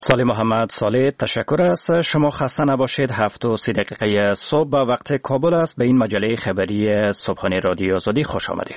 سالی محمد صالح، تشکر است. شما خسته نباشید. 7:30 صبح به وقت کابل است. به این مجله خبری صبحانه رادیو آزادی خوش آمدید.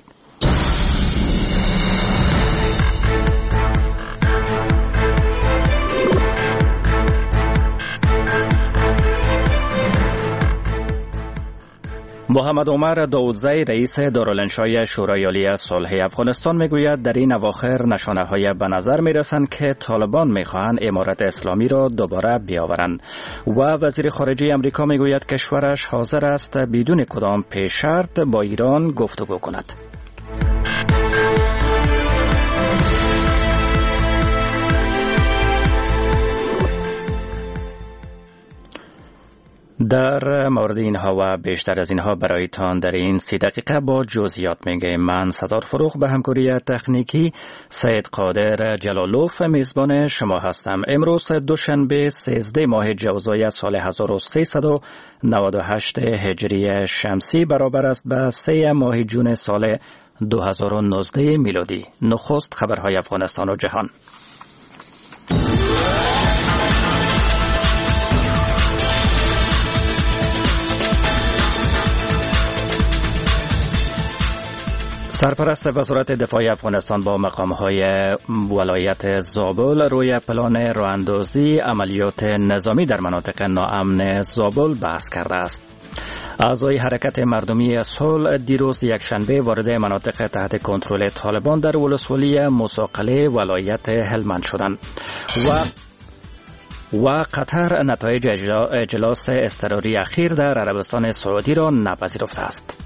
محمد عمر داودزی، رئیس دارالانشای شورای عالی صلح افغانستان میگوید در این اواخر نشانه‌های به نظر میرسند که طالبان میخواهند امارت اسلامی را دوباره بیاورند و وزیر خارجه امریکا میگوید کشورش حاضر است بدون کدام پیش شرط با ایران گفتگو کند. در مورد اینها و بیشتر از اینها برایتان در این 30 دقیقه با جزئیات میگیم. من ستار فروغ به همکاری تکنیکی سید قادر جلالوف میزبان شما هستم. امروز دوشنبه 13 ماه جوزای سال 1398 هجری شمسی برابر است به 3 ماه جون سال 2019 میلادی. نخست خبرهای افغانستان و جهان. سرپرست وزارت دفاع افغانستان با مقام‌های ولایت زابل روی پلان راه‌اندازی عملیات نظامی در مناطق ناامن زابل بحث کرده است. اعضای حرکت مردمی صلح دیروز یکشنبه وارد مناطق تحت کنترل طالبان در ولسوالی موسی ولایت هلمند شدند و قطر نتایج اجلاس اضطراری اخیر در عربستان سعودی را نپذیرفته است.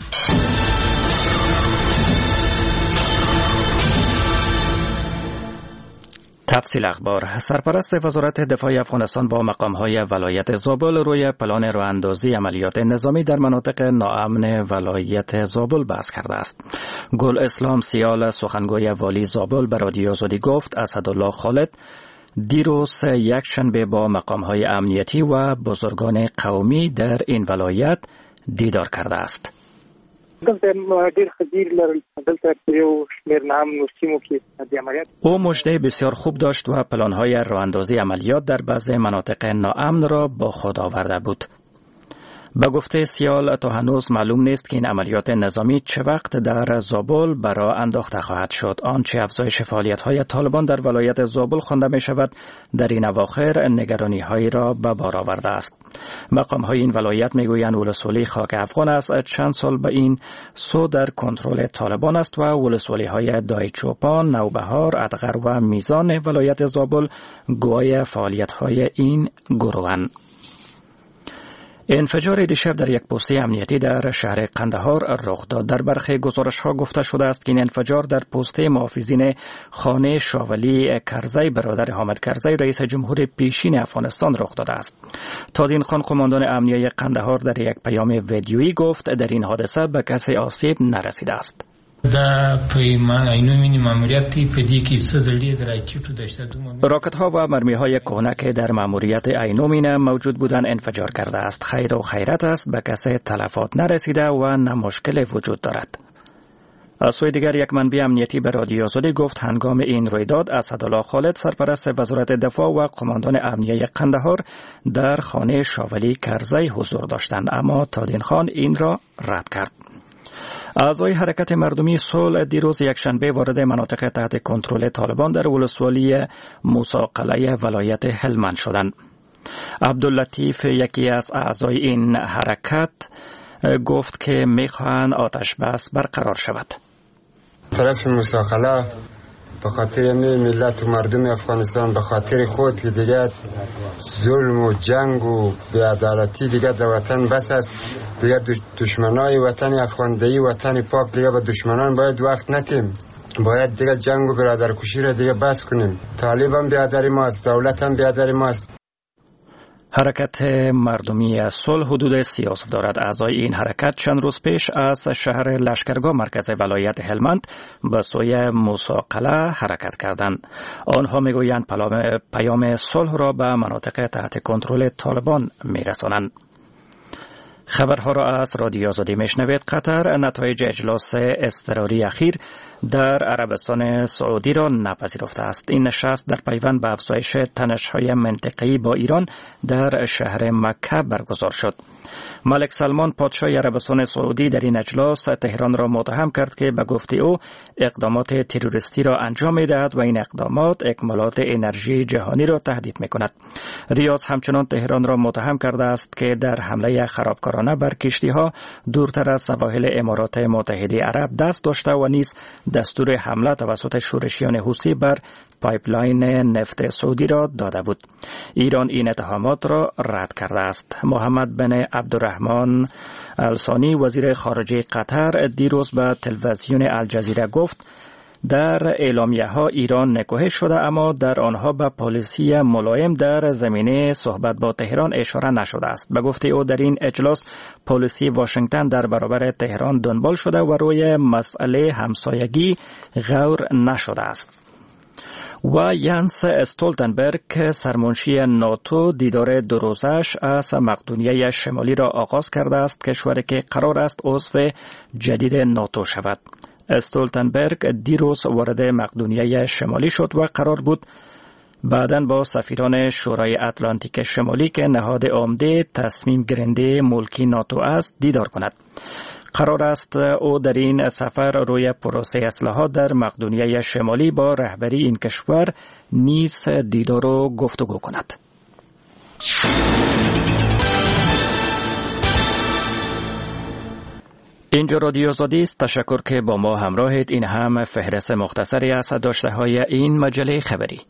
تفصیل اخبار. سرپرست وزارت دفاع افغانستان با مقام‌های ولایت زابل روی پلان راه‌اندازی عملیات نظامی در مناطق ناامن ولایت زابل بحث کرده است. گل اسلام سیال، سخنگوی والی زابل، به رادیو آزادی گفت اسدالله خالد دیروز یکشنبه با مقام‌های امنیتی و بزرگان قومی در این ولایت دیدار کرده است. او مژده بسیار خوب داشت و پلان‌های راه‌اندازی عملیات در بعضی مناطق ناامن را با خود آورده بود. به گفته سیال تا هنوز معلوم نیست که این عملیات نظامی چه وقت در زابل برای انداخته خواهد شد. آنچه افزایش فعالیت‌های طالبان در ولایت زابل خوانده می شود در این اواخر نگرانی‌هایی را به بار آورده است. مقام‌های این ولایت می‌گویند ولسوالی خاک افغان است. چند سال به این سو در کنترل طالبان است و ولسوالی‌های دایچوپان، نوبهار، ادغر و میزان ولایت زابل گواه فعالیت‌های این گروهند. انفجار دیشب در یک پسته امنیتی در شهر قندهار رخ داد. در برخی گزارش‌ها گفته شده است که این انفجار در پسته محافظین خانه شاولی کرزی برادر حامد کرزی رئیس جمهور پیشین افغانستان رخ داده است. تادین خان قماندان امنیه قندهار در یک پیام ویدیویی گفت در این حادثه به کسی آسیب نرسیده است. راکت ها و مرمی های کهنه که در ماموریت اینومین موجود بودن انفجار کرده است. خیر و خیرت است، به کسی تلفات نرسیده و نه مشکل وجود دارد. از سوی دیگر یک منبع امنیتی به رادیو آزادی گفت هنگام این رویداد اسدالله خالد سرپرست وزارت دفاع و قماندان امنیه قندهار در خانه شاولی کرزی حضور داشتند، اما تادین خان این را رد کرد. اعضای حرکت مردمی صلح دیروز یکشنبه وارد مناطق تحت کنترل طالبان در ولسوالی موسی ولایت هلمند شدند. عبداللطیف، یکی از اعضای این حرکت، گفت که میخواهند آتش بس برقرار شود. طرف موسی به خاطر ملت و مردم افغانستان، به خاطر خود که دیگه ظلم و جنگ و بی‌عدالتی دیگه در وطن بس است. دیگه دشمنای وطن افغاندهی، وطن پاک، دیگه به دشمنان باید وقت ندیم. باید دیگه جنگ و برادرکشی را دیگه بس کنیم. طالب هم بیادر ماست، دولت هم بیادر ماست. حرکت مردمی صلح حدود 30 عضو دارد. اعضای این حرکت چند روز پیش از شهر لشکرگاه مرکز ولایت هلمند به سوی موسی حرکت کردند. آنها میگویند پیام صلح را به مناطق تحت کنترل طالبان میرسانند. خبرها را از رادیو آزادی میشنوید. قطر نتایج اجلاس اضطراری اخیر در عربستان سعودی را نپذیرفته است. این نشست در پیوند به افزایش تنش‌های منطقه‌ای با ایران در شهر مکه برگزار شد. ملک سلمان پادشاه عربستان سعودی در این اجلاس تهران را متهم کرد که به گفته او اقدامات تروریستی را انجام می‌دهد و این اقدامات اکمالات انرژی جهانی را تهدید می‌کند. ریاض همچنان تهران را متهم کرده است که در حمله خرابکارانه بر کشتی‌ها دورتر از سواحل امارات متحده عرب دست داشته و نیز دستور حمله توسط شورشیان حوثی بر پایپلاین نفت سعودی را داده بود. ایران این اتهامات را رد کرده است. محمد بن عبدالرحمن الثانی وزیر خارجه قطر دیروز به تلویزیون الجزیره گفت در اعلامیه‌ها ایران نکوهش شده، اما در آنها به پالیسی ملایم در زمینه صحبت با تهران اشاره نشده است. به گفته او در این اجلاس پالیسی واشنگتن در برابر تهران دنبال شده و روی مسئله همسایگی غور نشده است. و ینس استولتنبرگ سرمنشی ناتو دیدار دو روزش از مقدونیه شمالی را آغاز کرده است، کشوری که قرار است عضو جدید ناتو شود. استولتنبرگ دیروز وارد مقدونیه شمالی شد و قرار بود بعداً با سفیران شورای اتلانتیک شمالی که نهاد عمده تصمیم گیرنده ملکی ناتو است دیدار کند. قرار است او در این سفر روی پروسه اصلاحات در مقدونیه شمالی با رهبری این کشور نیز دیدار و گفتگو کند. اینجا رادیو آزادی است. تشکر که با ما همراهید. این هم فهرست مختصری از داشته‌های این مجله خبری.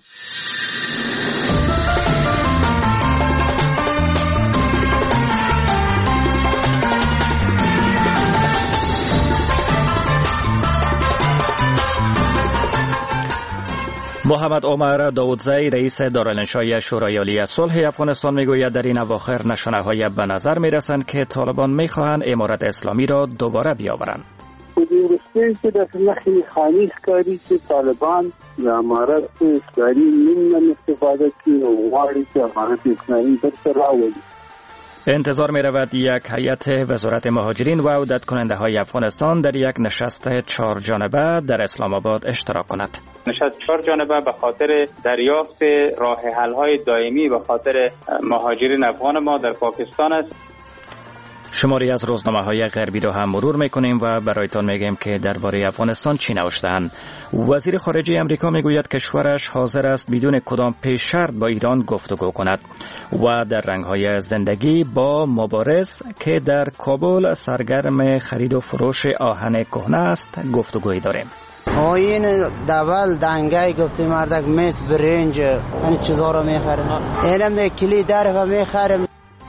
محمد عمر داودزی رئیس دارالانشای شورای عالی صلح افغانستان میگوید در این اواخر نشانه‌های به نظر میرسند که طالبان میخواهند امارت اسلامی را دوباره بیاورند. درسته که در نخی خانی کاری که طالبان و امارت اسلامی نمی‌تونن استفاده کنند و غواړي که امارت اسلامی در راولي. انتظار می رود یک هیئت وزارت مهاجرین و عودت کننده های افغانستان در یک نشست 4 جانبه در اسلام آباد اشتراک کند. نشست 4 جانبه به خاطر دریافت راه حل های دائمی به خاطر مهاجرین افغان ما در پاکستان است. شماری از روزنامه‌های غربی را هم مرور می‌کنیم و برایتان میگیم که درباره افغانستان چی نوشته‌اند. وزیر خارجه آمریکا میگوید کشورش حاضر است بدون کدام پیش شرط با ایران گفتگو کند. و در رنگ‌های زندگی با مبارز که در کابل سرگرم خرید و فروش آهن کهنه است گفتگویی داریم. این دبل دنگای گفتی مردک مس برنج این چیزا رو می‌خریم. اینم ده کلی در و می‌خریم.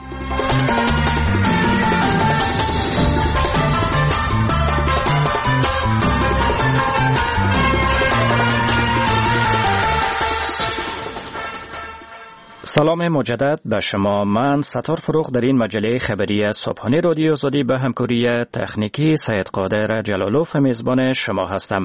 سلام مجدد به شما. من ستار فروغ در این مجله خبری صبحانه رادیو آزادی به همکاری تکنیکی سید قادر جلالوف میزبان شما هستم.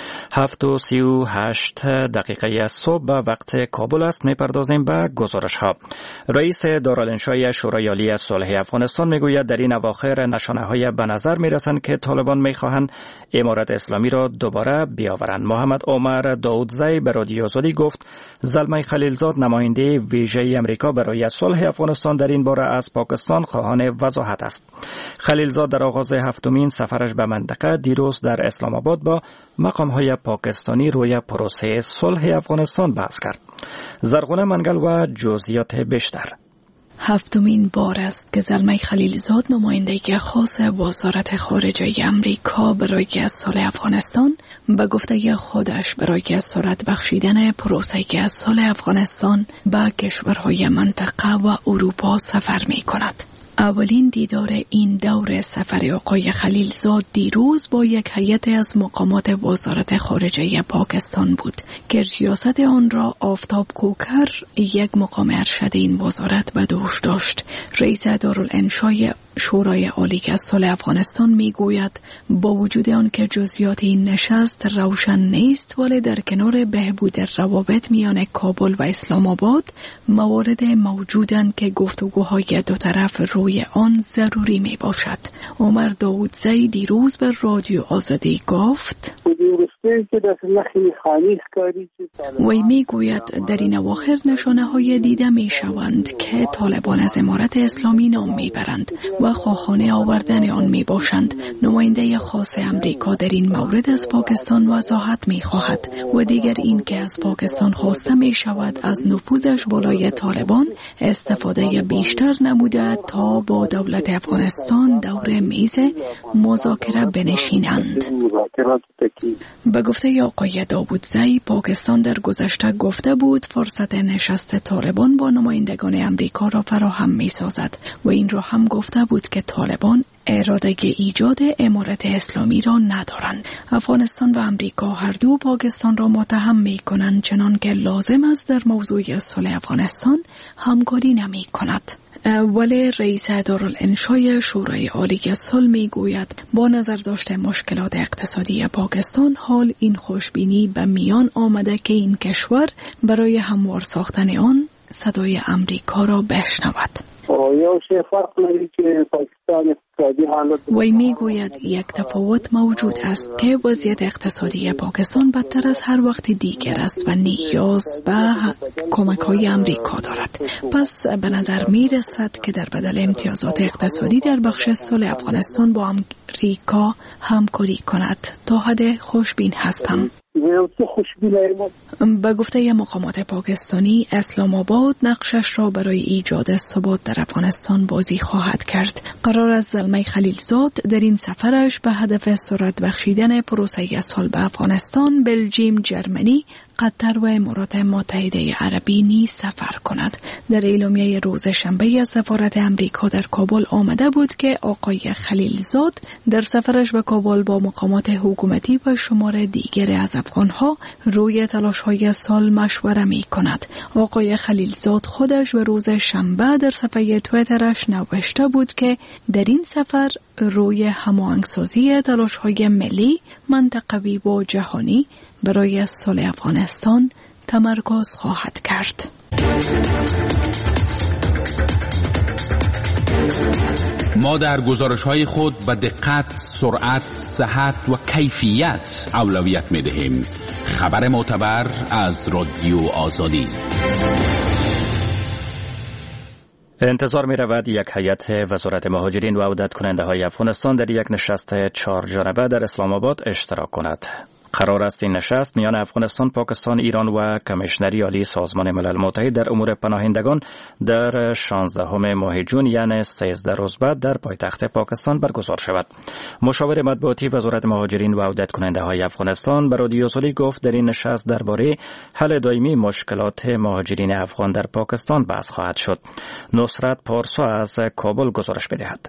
7:38 صبح به وقت کابل است. میپردازیم به گزارش ها. رئیس دارالانشای شورای عالی صلح افغانستان میگوید در این اواخر نشانه های به نظر میرسند که طالبان میخواهند امارت اسلامی را دوباره بیاورند. محمد عمر داودزی به رادیو آزادی گفت زلمه خلیلزاد نماینده ویژه امریکا برای صلح افغانستان در این باره از پاکستان خواهان وضاحت است. خلیلزاد در آغاز 7مین سفرش به منطقه دیروز در اسلام آباد با مقام‌های پاکستانی روی پروسه صلح افغانستان بحث کرد. زرغونه منگل و جزئیات بیشتر. 7مین بار است که زلمه خلیلزاد نمایندگی خاص وزارت خارجه امریکا برای صلح افغانستان به گفته خودش برای سرعت بخشیدن پروسه صلح افغانستان به کشورهای منطقه و اروپا سفر می کند. اولین دیدار این دور سفر آقای خلیلزاد دیروز با یک هیئت از مقامات وزارت خارجه پاکستان بود که ریاست آن را آفتاب کوکر، یک مقام ارشد این وزارت به دوش داشت. رئیس دارالانشای شورای عالی صلح افغانستان میگوید با وجود آن که جزئیات این نشست روشن نیست، ولی در کنار بهبود روابط میان کابل و اسلام آباد موارد موجودند که گفتگوهای دو طرف روی آن ضروری می باشد. عمر داودزی دیروز به رادیو آزادی گفت وی میگوید در این اواخر نشانه های دیده می شوند که طالبان از امارت اسلامی نام می برند و خواهان آوردن آن می باشند. نماینده خاص امریکا در این مورد از پاکستان وضاحت می خواهد و دیگر این که از پاکستان خواسته می شود از نفوذش بالای طالبان استفاده بیشتر نموده تا با دولت افغانستان دور میز مذاکره بنشینند. به گفته آقای داوودزی، پاکستان در گذشته گفته بود فرصت نشست طالبان با نمایندگان امریکا را فراهم می سازد و این را هم گفته بود که طالبان اراده ایجاد امارت اسلامی را ندارند. افغانستان و امریکا هر دو پاکستان را متهم می کنند چنان که لازم است در موضوع صلح افغانستان همکاری نمی کند. ولی رئیس دارالانشای شورای عالی صلح می گوید با نظر داشته مشکلات اقتصادی پاکستان حال این خوشبینی به میان آمده که این کشور برای هموار ساختن آن صدای امریکا را بشنود. وی میگوید یک تفاوت موجود است که وضعیت اقتصادی پاکستان بدتر از هر وقت دیگر است و نیاز به کمک‌های امریکا دارد. پس به نظر می رسد که در بدل امتیازات اقتصادی در بخش صلح افغانستان با امریکا همکاری کند. تا حد خوشبین هستم. به گفته مقامات پاکستانی، اسلام آباد نقشش را برای ایجاد ثبات در افغانستان بازی خواهد کرد. قرار است زلمه خلیلزاد در این سفرش به هدف سرعت بخشیدن پروسه صلح به افغانستان، بلژیم، جرمنی، قطر و امارات متحده عربی نیز سفر کند. در اعلامیه روز شنبه از سفارت امریکا در کابل آمده بود که آقای خلیلزاد در سفرش به کابل با مقامات حکومتی و شمار دیگر از افغانها روی تلاش‌های صلح مشوره می کند. آقای خلیلزاد خودش به روز شنبه در صفحه توییترش نوشته بود که در این سفر روی هماهنگسازی تلاش‌های ملی، منطقوی و جهانی برای صلح افغانستان تمرکز خواهد کرد. ما در گزارش‌های خود به دقت، سرعت، صحت و کیفیت اولویت می‌دهیم. خبر معتبر از رادیو آزادی. انتظار می رود یک هیئت وزارت مهاجرین و عودت کننده های افغانستان در یک نشست 4 جانبه در اسلام آباد اشتراک کند. قرار است این نشست میان افغانستان، پاکستان، ایران و کمیشنری عالی سازمان ملل متحد در امور پناهندگان در 16 ماه جون یعنی 13 روز بعد در پایتخت پاکستان برگزار شود. مشاور مطبوعاتی وزارت مهاجرین و عودت کننده های افغانستان به رادیو آزادی گفت در این نشست درباره حل دائمی مشکلات مهاجرین افغان در پاکستان بحث خواهد شد. نصرت پارسا از کابل گزارش می‌دهد.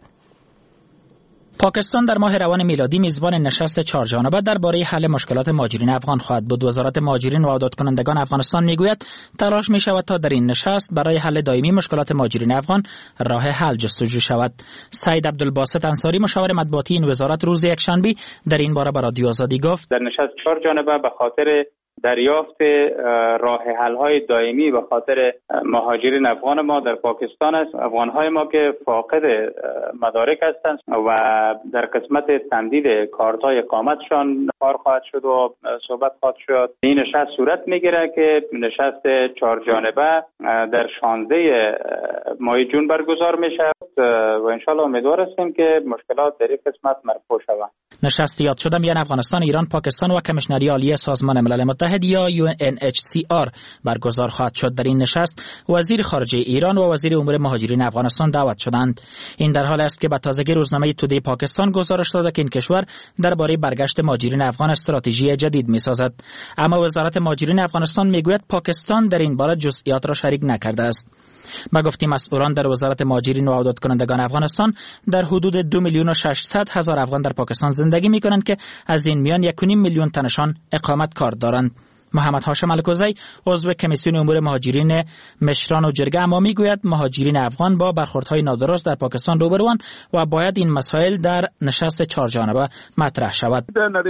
پاکستان در ماه روان میلادی میزبان نشست 4 جانبه درباره حل مشکلات مهاجرین افغان خواهد بود. وزارت مهاجرین و عودت کنندگان افغانستان میگوید تلاش می شود تا در این نشست برای حل دائمی مشکلات مهاجرین افغان راه حل جستجو شود. سید عبدالباسط انصاری مشاور مطبوعاتی این وزارت روز یکشنبه در این باره به رادیو آزادی گفت در نشست 4 جانبه به خاطر دریافت راه حل‌های دائمی به خاطر مهاجرین افغان ما در پاکستان است. افغان‌های ما که فاقد مدارک هستند و در قسمت تمدید کارت‌های اقامتشان کار خواهد شد و صحبت خواهد شد. این نشست صورت می‌گیره که نشست 4 جانبه در 16 ماه جون برگزار میشه و انشالله امیدوار هستیم که مشکلات در این قسمت مرفوع شود. نشست یاد شده میان افغانستان، ایران، پاکستان و کمیشنری عالی سازمان ملل متحد یا UNHCR برگزار خواهد شد. در این نشست وزیر خارجه ایران و وزیر امور مهاجرین افغانستان دعوت شدند. این در حالی است که به تازگی روزنامه تودی پاکستان گزارش داده که این کشور درباره برگشت مهاجرین افغان استراتژی جدید می‌سازد. اما وزارت مهاجرین افغانستان میگوید پاکستان در این باره جزئیات را شریک نکرده است. ما گفتیم مسئولان در وزارت مهاجرین و عودت کنندگان افغانستان در حدود 2,600,000 افغان در پاکستان زندگی می‌کنند که از این میان 1.5 میلیون تنشان اقامت کار دارند. محمد هاشم الکوزی عضو کمیسیون امور مهاجرین مشران و جرگه اما میگوید مهاجرین افغان با برخوردهای نادرست در پاکستان روبروان و باید این مسائل در نشست 4 جانبه مطرح شود.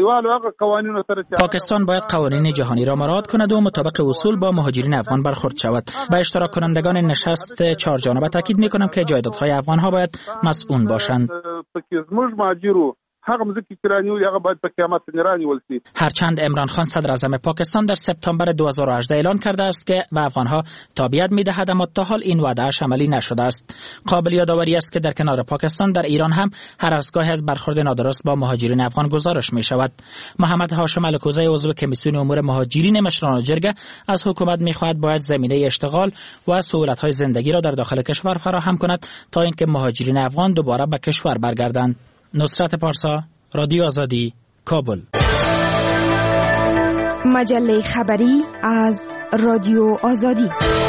پاکستان باید قوانین جهانی را مراعات کند و مطابق اصول با مهاجرین افغان برخورد شود. به اشتراک کنندگان نشست 4 جانبه تاکید میکنم که جایدادهای افغان ها باید مسئول باشند. هغه مزکی چې رانیولي هغه باید په قیامت رانیول شي. هرچند عمران خان صدر اعظم پاکستان در سپتامبر 2018 اعلان کرده است که به افغانها تابعیت می‌دهد، اما تا حال این وعده‌اش عملی نشده است. قابل یادآوری است که در کنار پاکستان در ایران هم هر از گاهی از برخورد نادرست با مهاجرین افغان گزارش می‌شود. محمد هاشم الکوزی عضو کمیسیون امور مهاجرین مشران جرگه از حکومت می‌خواهد باید زمینه اشتغال و سهولت‌های زندگی را در داخل کشور فراهم کند تا اینکه مهاجرین افغان دوباره به کشور برگردند. نصرت پارسا، رادیو آزادی، کابل. مجله خبری از رادیو آزادی.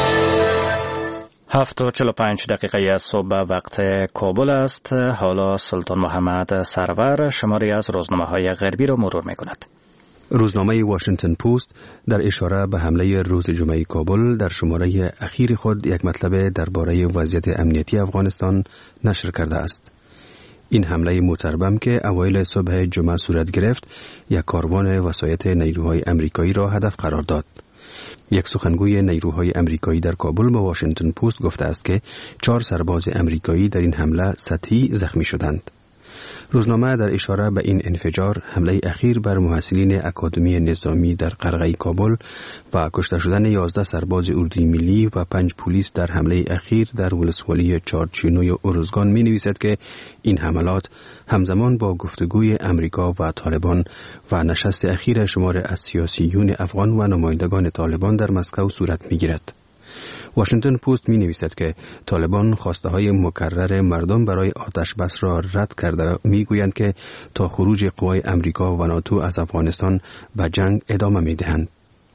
7:45 صبح وقت کابل است. حالا سلطان محمد سرور شماری از روزنامه‌های غربی را مرور می‌کند. روزنامه واشنگتن پست در اشاره به حمله روز جمعه کابل در شماره اخیر خود یک مطلب درباره وضعیت امنیتی افغانستان نشر کرده است. این حمله متربم که اوایل صبح جمعه صورت گرفت، یک کاروان وسایط نیروهای امریکایی را هدف قرار داد. یک سخنگوی نیروهای امریکایی در کابل به واشنگتن پست گفته است که 4 سرباز امریکایی در این حمله سطحی زخمی شدند. روزنامه در اشاره به این انفجار، حمله اخیر بر محصلین اکادمی نظامی در قرغه کابل و کشته شدن 11 سرباز اردوی ملی و 5 پلیس در حمله اخیر در ولسوالی چارچینوی ارزگان می نویسد که این حملات همزمان با گفتگوی امریکا و طالبان و نشست اخیر شمار از سیاسیون افغان و نمایندگان طالبان در مسکو صورت می گیرد. واشنگتن پست می نویسد که طالبان خواسته های مکرر مردم برای آتش بس را رد کرده، می گویند که تا خروج قوای امریکا و ناتو از افغانستان به جنگ ادامه می دهند.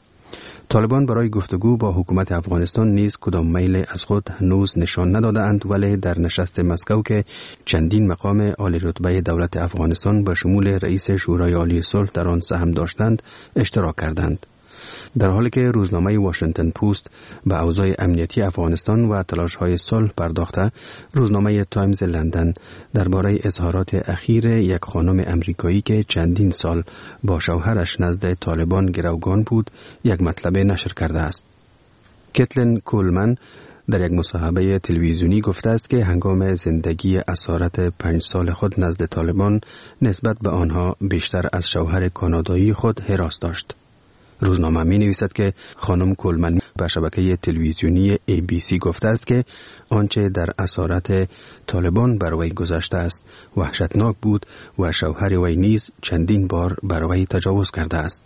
طالبان برای گفتگو با حکومت افغانستان نیز کدام میل از خود هنوز نشان ندادند، ولی در نشست مسکو که چندین مقام عالی رتبه دولت افغانستان به شمول رئیس شورای عالی صلح در آن سهم داشتند اشتراک کردند. در حالی که روزنامه واشنگتن پست به اوضاع امنیتی افغانستان و تلاش‌های صلح پرداخته، روزنامه تایمز لندن درباره اظهارات اخیر یک خانم امریکایی که چندین سال با شوهرش نزد طالبان گروگان بود، یک مطلب نشر کرده است. کتلین کولمن در یک مصاحبه تلویزیونی گفته است که هنگام زندگی اسارت 5 سال خود نزد طالبان نسبت به آنها بیشتر از شوهر کانادایی خود هراس داشت. روزنامه می نویسد که خانم کولمن به شبکه تلویزیونی ABC گفته است که آنچه در اسارت طالبان بر وی گذشته است وحشتناک بود و شوهر وی نیز چندین بار بر وی تجاوز کرده است.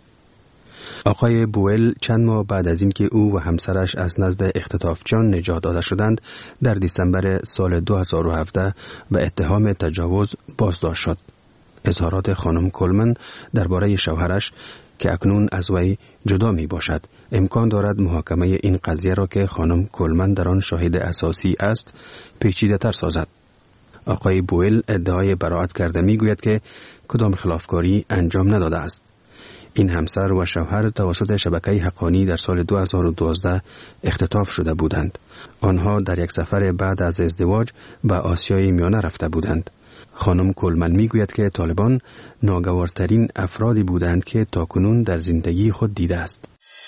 آقای بوئل چند ماه بعد از اینکه او و همسرش از نزد اختطافچیان نجات داده شدند، در دسامبر سال 2017 به اتهام تجاوز بازداشت شد. اظهارات خانم کولمن درباره شوهرش که اکنون از وی جدا می باشد امکان دارد محاکمه این قضیه را که خانم کولمن در آن شاهد اساسی است پیچیده تر سازد. آقای بوئل ادعای براءت کرده می گوید که کدام خلافکاری انجام نداده است. این همسر و شوهر توسط شبکه حقانی در سال 2012 اختطاف شده بودند. آنها در یک سفر بعد از ازدواج به آسیای میانه رفته بودند. خانم کولمن می گوید که طالبان ناگوارترین افرادی بودند که تاکنون در زندگی خود دیده است.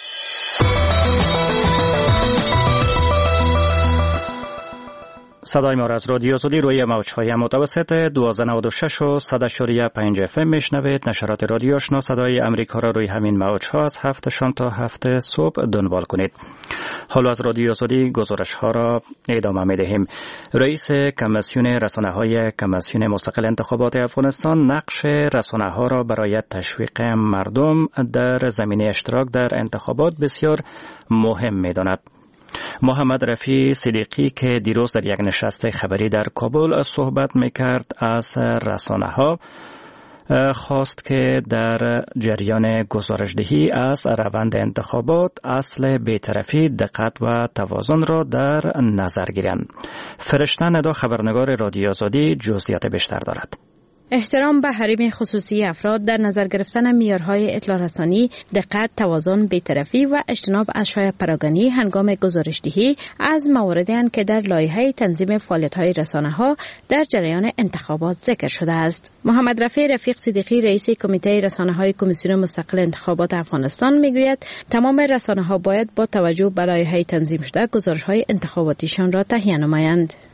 صدای ما را از رادیو آزادی روی موج‌های متوسط 1296 و 100.5 FM میشنوید. نشرات رادیو آشنا صدای امریکا را روی همین موج‌ها از 7 شام تا 7 صبح دنبال کنید. حالا از رادیو آزادی گزارش‌ها را ادامه می‌دهیم. رئیس کمیسیون رسانه‌های کمیسیون مستقل انتخابات افغانستان نقش رسانه‌ها را برای تشویق مردم در زمینه اشتراک در انتخابات بسیار مهم می‌داند. محمد رفیع صدیقی که دیروز در یک نشست خبری در کابل صحبت میکرد از رسانه‌ها خواست که در جریان گزارشدهی از روند انتخابات اصل بی‌طرفی، دقت و توازن را در نظر گیرند. فرشته ندا خبرنگار رادیو آزادی جزئیات بیشتر دارد. احترام به حریم خصوصی افراد، در نظر گرفتن معیارهای اطلاع رسانی، دقت، توازن، بی‌طرفی و اجتناب از شایعه پراگانی هنگام گزارشدهی از مواردی اند که در لایحه تنظیم فعالیت‌های رسانه‌ها در جریان انتخابات ذکر شده است. محمد رفیع صدیقی رئیس کمیته رسانه‌های کمیسیون مستقل انتخابات افغانستان میگوید تمام رسانه‌ها باید با توجه به لایحه تنظیم شده گزارش‌های انتخاباتیشان را تهیه نمایند.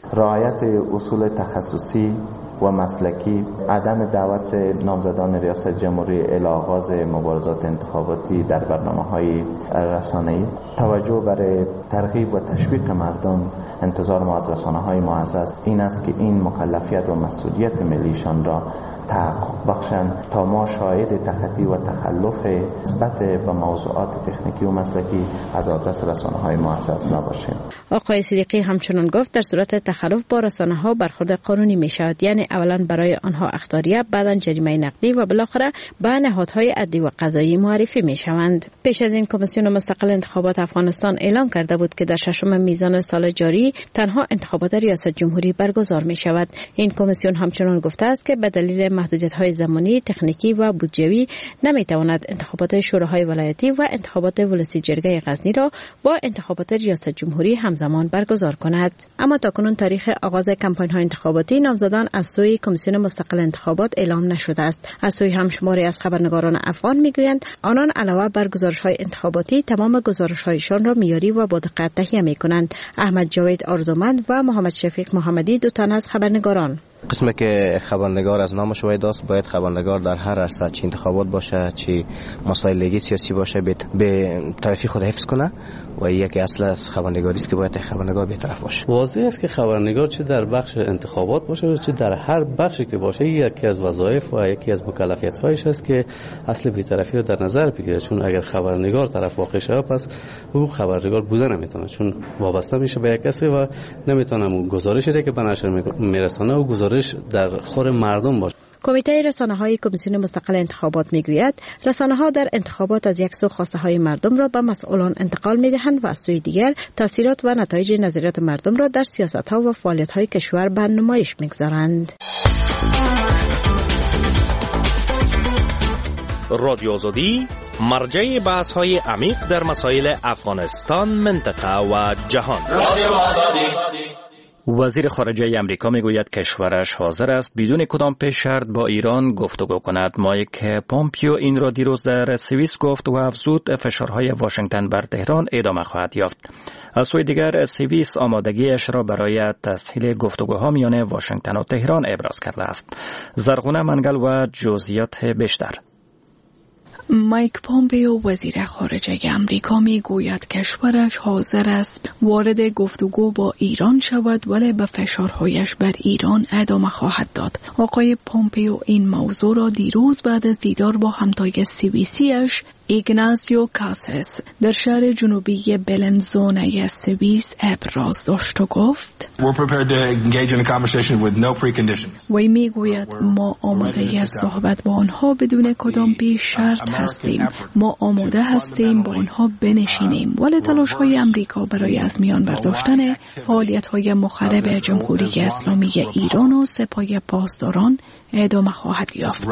رعایت اصول تخصصی و مسلکی، عدم دعوت نامزدان ریاست جمهوری الی آغاز مبارزات انتخاباتی در برنامه‌های رسانه‌ای، توجه برای ترغیب و تشویق مردم. انتظار ما از رسانه‌های معزز این است که این مکلفیت و مسئولیت ملیشان را تحقق بخشند تا ما شاهد تخطی و تخلف نسبت به موضوعات تکنیکی و مسلکی از آدرس رسانه‌های معزز نباشیم. آقای صدیقی همچنان گفت در صورت تخلف با رسانه‌ها برخورد قانونی می‌شود، یعنی اولا برای آنها اخطاریه، بعداً جریمه نقدی و بالاخره به نهادهای عدلی و قضایی معرفی می‌شوند. پیش از این کمیسیون مستقل انتخابات افغانستان اعلام کرده بود که در 6 میزان سال جاری تنها انتخابات ریاست جمهوری برگزار می‌شود. این کمیسیون همچنان گفته است که به دلیل محدودیت‌های زمانی، تکنیکی و بودجه‌ای نمی‌تواند انتخابات شوراهای ولایتی و انتخابات ولسی جرگه غزنی را با انتخابات ریاست جمهوری همزمان برگزار کند. اما تاکنون تاریخ آغاز کمپاین‌های انتخاباتی نامزدان از سوی کمیسیون مستقل انتخابات اعلام نشده است. از سوی هم شماری از خبرنگاران افغان می‌گویند آنان علاوه بر گزارش‌های انتخاباتی تمام گزارش‌هایشان را معیاری و با دقت تهیه می‌کنند. احمد جاوید آرزومند و محمد شفیق محمدی دو تن از خبرنگاران. قسمی که خبرنگار از نامش وارد است، باید خبرنگار در هر عرصه، چه انتخابات باشه چه مسائل لیگی سیاسی باشه، به طرفی خود حفظ کنه و یکی اصل از خبرنگاری است که باید خبرنگار بی‌طرف باشه. واضح است که خبرنگار چه در بخش انتخابات باشه چه در هر بخشی که باشه، یکی از وظایف و یکی از مکلفیت‌هایش است که اصل بی‌طرفی رو در نظر بگیره، چون اگر خبرنگار طرف واقع شه پس او خبرنگار بودن نمیتونه، چون وابسته میشه به یک کسی و نمیتونه اون گزارشی که به نشر میرسونه و گزارش در خور مردم باشه. کمیته رسانه‌های کمیسیون مستقل انتخابات میگوید رسانه‌ها در انتخابات از یک سو خواسته‌های مردم را به مسئولان انتقال می‌دهند و از سوی دیگر تاثیرات و نتایج نظریات مردم را در سیاست‌ها و فعالیت‌های کشور به نمایش می‌گذارند. رادیو آزادی مرجع بحث‌های عمیق در مسائل افغانستان، منطقه و جهان. رادیو آزادی. وزیر خارجه امریکا میگوید کشورش حاضر است بدون کدام پیش شرط با ایران گفتگو کند. مایک پومپیو این را دیروز در سوئیس گفت و افزود فشارهای واشنگتن بر تهران ادامه خواهد یافت. از سوی دیگر سوئیس آمادگیش را برای تسهیل گفتگوها میان واشنگتن و تهران ابراز کرده است. زرغونه منگل و جزئیات بیشتر. مایک پومپیو وزیر خارجه امریکا میگوید کشورش حاضر است وارد گفتگو با ایران شود ولی به فشارهایش بر ایران ادامه خواهد داد. آقای پومپیو این موضوع را دیروز بعد از دیدار با همتای سوئیسیش ایگناسیو کاسس در شهر جنوبی بلنزونه سوئیس ابراز داشت و گفت وی میگوید ما آماده صحبت با آنها بدون کدام پیش شرط هستیم. ما آماده هستیم با آنها بنشینیم، ولی تلاش‌های امریکا برای از میان برداشتن فعالیت‌های مخرب جمهوری اسلامی ایران و سپاه پاسداران ادامه خواهد یافت.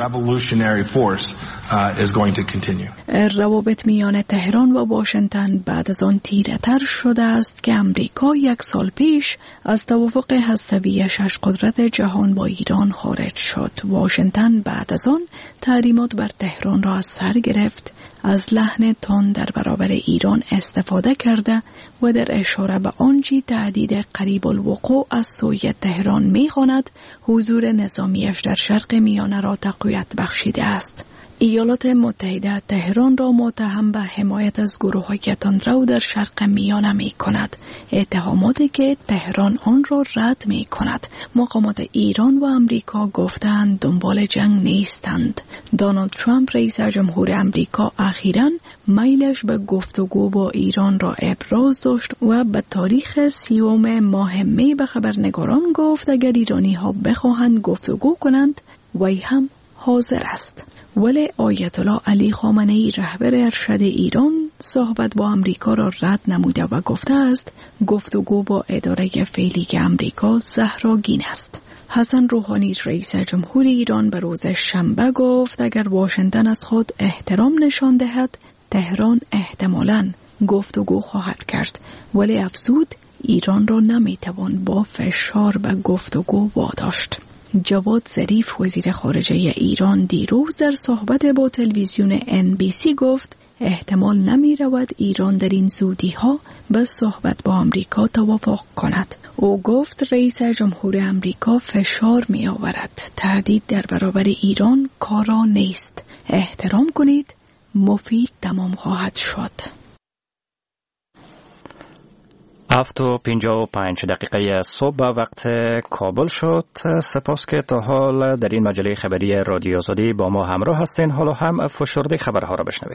روابط میان تهران و واشنگتن بعد از آن تیره‌تر شده است که امریکا 1 سال پیش از توافق هسته‌ای 6 قدرت جهان با ایران خارج شد. واشنگتن بعد از آن تحریمات بر تهران را از سر گرفت، از لحن تند در برابر ایران استفاده کرده و در اشاره به آنچه تهدید قریب الوقوع از سوی تهران می‌خواند حضور نظامیش در شرق میانه را تقویت بخشیده است. ایالات متحده تهران را متهم به حمایت از گروه‌های تندرو در شرق میانه می‌کند، اتهاماتی که تهران آن را رد می‌کند. مقامات ایران و امریکا گفتند دنبال جنگ نیستند. دونالد ترامپ رئیس جمهور امریکا اخیراً میلش به گفتگو با ایران را ابراز داشت و به تاریخ 30 ماه می به خبرنگاران گفت اگر ایرانی‌ها بخواهند گفتگو کنند وی هم حاضر است. ولی آیت الله علی خامنه‌ای رهبر ارشد ایران صحبت با امریکا را رد نموده و گفته است گفتگو با اداره فعلی امریکا زهراگین است. حسن روحانی رئیس جمهور ایران به روز شنبه گفت اگر واشنگتن از خود احترام نشان دهد تهران احتمالاً گفتگو خواهد کرد، ولی افزود ایران را نمیتوان با فشار به گفتگو واداشت. جواد ظریف وزیر خارجه ایران دیروز در صحبت با تلویزیون NBC گفت احتمال نمی رود ایران در این زودی ها به صحبت با امریکا توافق کند. او گفت رئیس جمهور امریکا فشار می آورد. تهدید در برابر ایران کارا نیست. احترام کنید، مفید تمام خواهد شد. 7:55 صبح وقت کابل شد. سپاس که تا حال در این مجله خبری رادیو آزادی با ما همراه هستین. حالا هم فشرده خبرها را بشنوید.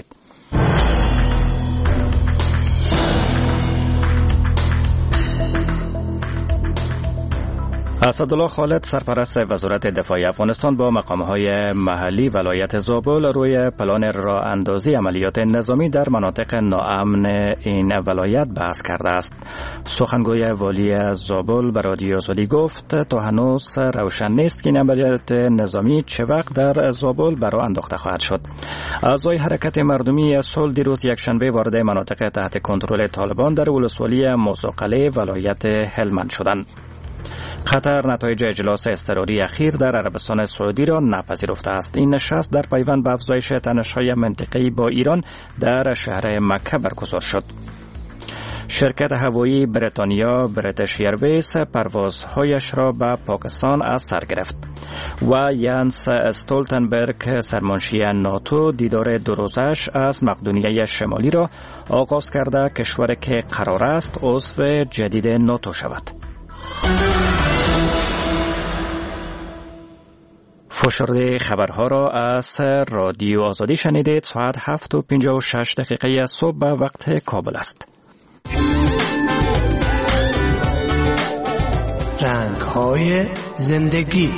اسدالله خالد سرپرست وزارت دفاع افغانستان با مقام‌های محلی ولایت زابل روی پلان راه اندازی عملیات نظامی در مناطق ناامن این ولایت بحث کرده است. سخنگوی والی زابل به رادیو آزادی گفت تا هنوز روشن نیست که این عملیات نظامی چه وقت در زابل برای انداخته خواهد شد. اعضای حرکت مردمی صلح دیروز یکشنبه وارد مناطق تحت کنترل طالبان در ولسوالی موسوقله ولایت هلمند شدند. قطر نتایج اجلاس اضطراری اخیر در عربستان سعودی را نپذیرفته است. این نشست در پیوند به افزایش تنش‌های منطقه‌ای با ایران در شهر مکه برگزار شد. شرکت هوایی بریتانیا بریتیش ایرویز پروازهایش را به پاکستان از سر گرفت و یانس استولتنبرگ سرمنشی ناتو دیدار دو روزش از مقدونیه شمالی را آغاز کرده، کشوری که قرار است عضو جدید ناتو شود. فشرده خبرها را از رادیو آزادی شنیدید. ساعت 7:56 صبح به وقت کابل است. رنگ‌های زندگی.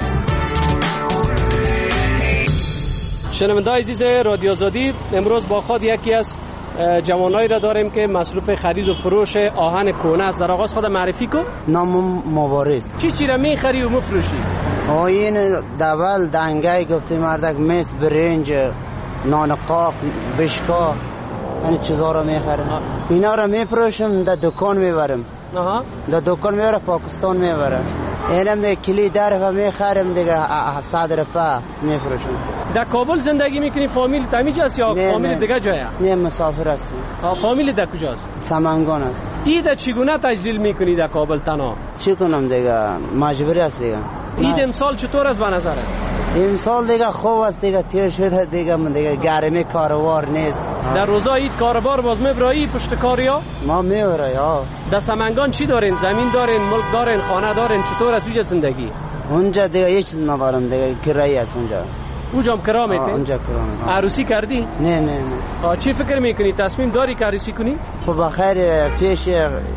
شنونده‌های عزیز رادیو آزادی، امروز با خود یکی از جوانایی را داریم که مصروف خرید و فروش آهن کهنه است. در آغاز خود معرفی کن. نامم مبارز. چی را میخری و مفروشی؟ این دول دنگای گفتی مردک مس برنج نان قاق بشکا این چیزا رو میخرم. اینا رو میفروشم در دکان میبرم. در دکان میبرم پاکستان میبرم. اینم دیگه کلی درفه میخرم دیگه صدرفه میفروشم. در کابل زندگی میکنی؟ فامیل تمیج است یا فامیل دیگه جایه؟ نه مسافر هستم. فامیل در کجاست؟ سمنگان است. ایده چگونه تجلیل میکنی در کابل تنها؟ چی کنم دیگه مجبوری است دیگه. اید امسال چطور است به نظرت؟ امسال دیگه خوب است دیگه، تیر شده دیگه، من دیگه گرمی کاروار نیست. در روزا اید کاروبار باز میبرایی پشت کاریا؟ ما میبرایی ها. در سمنگان چی دارین؟ زمین دارین، ملک دارین، خانه دارین؟ چطور است اونجا زندگی؟ اونجا دیگه هیچ چیز نبارم دیگه، کرایی است اونجا. اونجا هم کرا میتی؟ اونجا کرا میتی. عروسی کردی؟ نه. چی فکر میکنی؟ تصمیم داری که عروسی کنی؟ خب بخیر پیش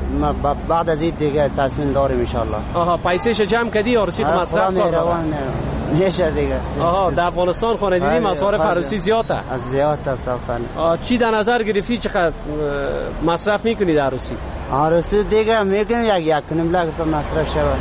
بعد از این دیگه تصمیم داریم ان شاء الله. پیسه‌ش جمع کردی عروسی تو مصرف کن. میشه دیگه. در افغانستان خانه دیدی مصارف عروسی زیاده. از زیاد صافن. چی در نظر گرفتی چقدر مصرف میکنی در عروسی؟ عروسی دیگه میگم یک کنیم لگ پر مصرف شود.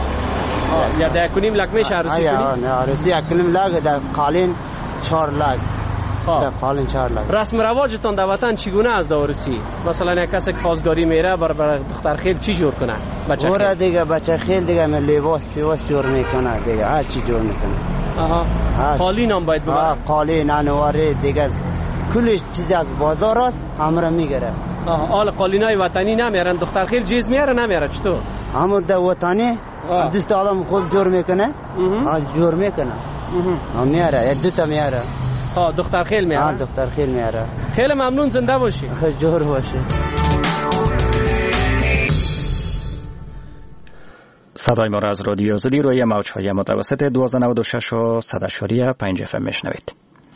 یا 1.5 لک میشه عروسی کنی؟ نه عروسی 1.5 لک در قالین 4 لک. در قالین 4 لک. رسم رواجتان در وطن چگونه است در عروسی؟ مثلا یک کسی که خواستگاری میره برای دختر خیل چی جور کنه؟ بچه خیل دیگه بچه خیل دیگه لباس پیواس جور میکنه دیگه، هر چی جور میکنه. قالین هم باید ببره. قالین انواره دیگه کل چیز از بازار است همراه میگیره. حال قالینای وطنی نمیارن؟ دختر خیل جیز میاره نمیاره چطور؟ همون در وطنی دست آدم خوب جور میکنه. جور میکنه. میاره دو تا میاره. دختر خیل میاره. دختر خیل میاره. خیلی ممنون، زنده باشی. جور باشی. صدای ما را از رادیو آزادی روی موج‌های متوسط 1296 و 100.5 FM میشنوید.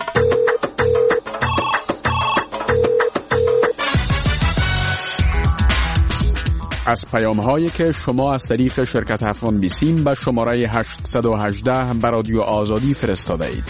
از پیام‌هایی که شما از طریق شرکت افغان بیسیم به شماره 818 به رادیو آزادی فرستاده اید.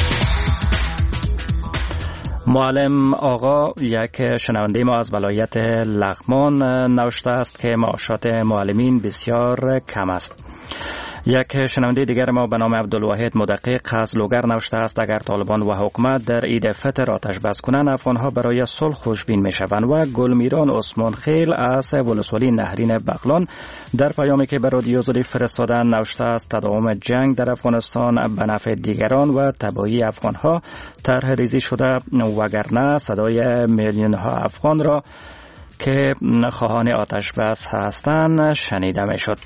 معلم آقا، یک شنونده ما از ولایت لغمان نوشته است که معاشات معلمین بسیار کم است. یک شنونده دیگر ما به نام عبدالواحد مدقق از لوگر نوشته است اگر طالبان و حکومت در عید فطر آتش بس کنند افغانها برای صلح خوشبین میشوند. و گلمیران عثمان خیل از ولسوالی نهرین بغلان در پیامی که به رادیو آزادی فرستادن نوشته است تداوم جنگ در افغانستان به نفع دیگران و تباهی افغانها طرح ریزی شده وگرنه صدای میلیون ها افغان را که خواهان آتش بس هستند شنیده میشد.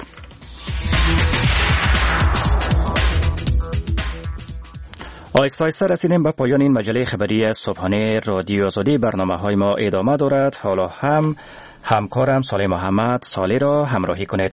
آیسته آیسته رسیدیم به پایان این مجله خبری صبحانه رادیو آزادی. برنامه های ما ادامه دارد. حالا هم همکارم صالح محمد صالح را همراهی کنید.